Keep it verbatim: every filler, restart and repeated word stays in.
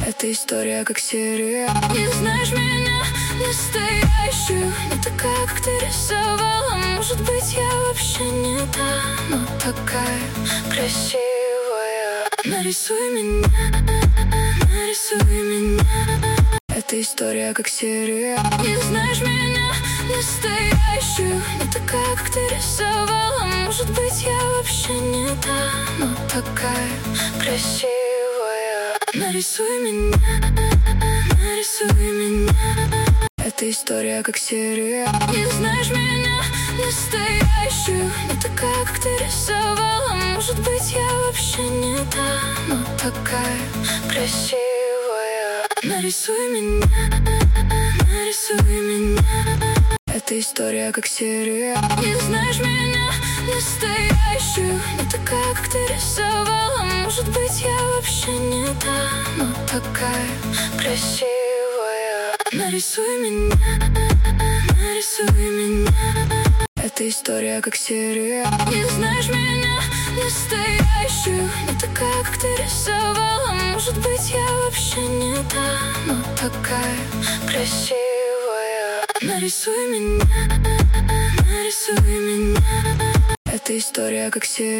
Эта история как серия. Не знаешь меня настоящую, не такая, как ты рисовала. Может быть, я вообще не та, но такая красивая. Нарисуй меня, нарисуй меня. Эта история как серия. Не знаешь меня настоящую, не такая, как ты рисовала. Может быть, я вообще не та, но такая красивая. Нарисуй меня, нарисуй меня. Эта история как серия. Не знаешь меня настоящую, не такая, как ты рисовала. Может быть, я вообще не та, но такая красивая. Нарисуй меня, нарисуй меня. Эта история как серия. Не знаешь меня настоящую, не такая, как ты рисовала. Может быть, я вообще не та, но такая красивая. Нарисуй меня, нарисуй меня. Эта история как серия. Не знаешь меня настоящую, не такая, как ты рисовала. Может быть, я вообще не та, но такая красивая. Нарисуй меня, нарисуй меня. Эта история как серия.